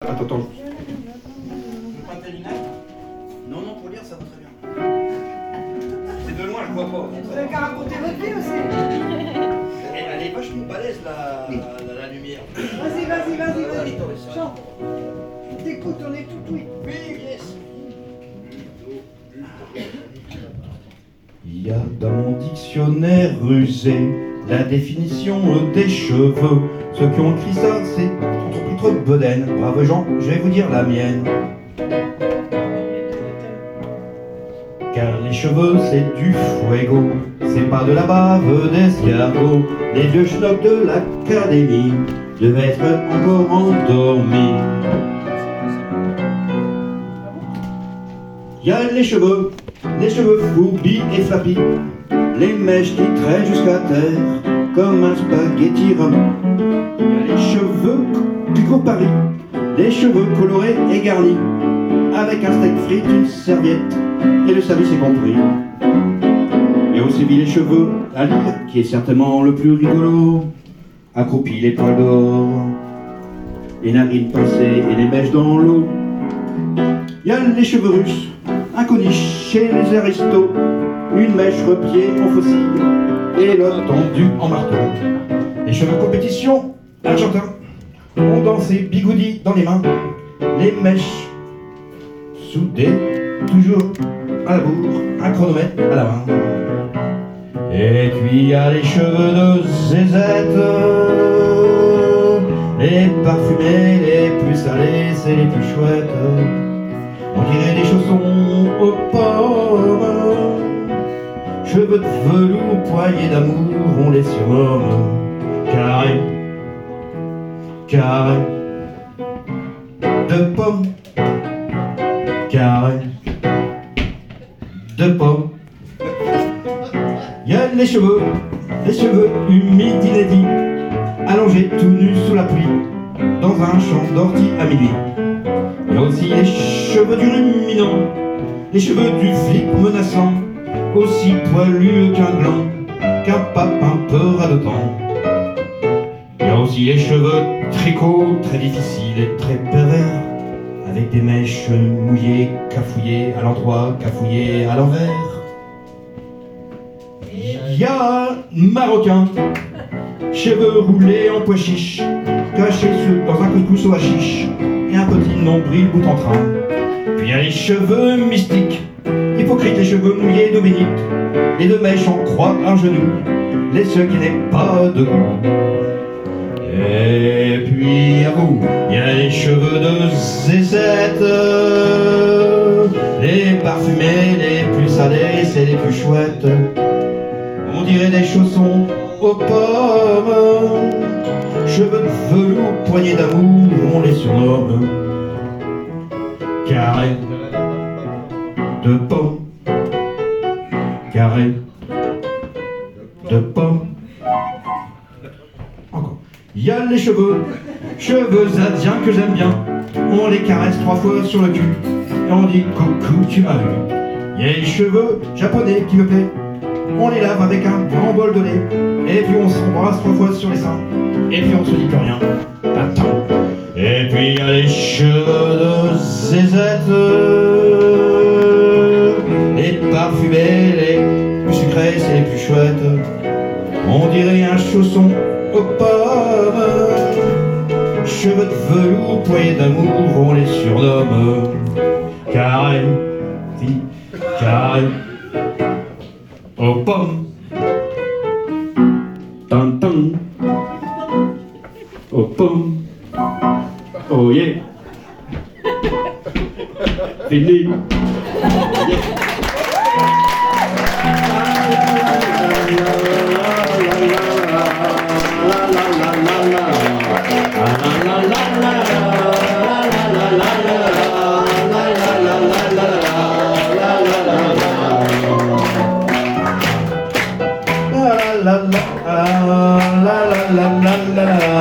Attends. Pas non, pour lire, ça va très bien. C'est de loin, je vois pas. Vous avez qu'à raconter votre vie aussi. Elle est vachement balèze, la lumière. Vas-y. Chante. On t'écoute, on est tout oui. Oui, yes. Il y a dans mon dictionnaire rusé la définition des cheveux. Ceux qui ont écrit ça, c'est trop pris trop de bedaine. Braves gens, je vais vous dire la mienne. Car les cheveux, c'est du fuego. C'est pas de la bave d'escargot. Les vieux schnocks de l'académie devaient être encore endormis. Y a les cheveux fourbi et flappis, les mèches qui traînent jusqu'à terre comme un spaghetti rhum. Y a les cheveux du gros Paris, les cheveux colorés et garnis, avec un steak frites, une serviette et le service est compris. Et aussi les cheveux à lire, qui est certainement le plus rigolo, accroupis les poils d'or, les narines pincées et les mèches dans l'eau. Y a les cheveux russes, inconnus chez les aristos, une mèche repliée en faucille et l'autre tendue en marteau. Les cheveux compétition argentins ont dansé bigoudi dans les mains, les mèches soudées toujours à la bourre, un chronomètre à la main. Et puis y a les cheveux de zézette, les parfumés les plus salés, c'est les plus chouettes. On dirait des chaussons aux pommes, cheveux de velours, poignées d'amour, on les surnomme carré de pommes, carré de pommes. Y a les cheveux humides inédits, allongés tout nus sous la pluie, dans un champ d'ortie à minuit. Il y a aussi les cheveux du ruminant, les cheveux du flic menaçant, aussi poilus qu'un gland, qu'un pape un peu radotant. Il y a aussi les cheveux tricot, très difficiles et très pervers, avec des mèches mouillées, cafouillées à l'endroit, cafouillées à l'envers. Il y a un marocain, cheveux roulés en pois chiche, cachés dans un couscous au hashish, et un petit nombril bout en train. Puis il y a les cheveux mystiques, hypocrites, les cheveux mouillés d'eau bénite, les deux mèches en croix un genou, les seuls qui n'aient pas de goût. Et puis à vous, il y a les cheveux de zézette, les parfumés les plus salés, c'est les plus chouettes. On dirait des chaussons aux pommes, cheveux de velours, poignées d'amour, on les surnomme carré de pommes, carré de pommes. Encore. Il y a les cheveux indiens que j'aime bien, on les caresse 3 fois sur le cul, et on dit coucou tu m'as vu. Il y a les cheveux japonais qui me plaisent, on les lave avec un grand bol de lait, et puis on s'embrasse 3 fois sur les seins, et puis on se dit plus rien. Attends. Et puis il y a les cheveux de zézette, les parfumés, les plus sucrés, c'est les plus chouettes. On dirait un chausson aux pommes, cheveux de velours, poignées d'amour, on les surnomme carré aux pommes. Tintin aux pommes. Oh yeah. Fini. La la la la la la la la.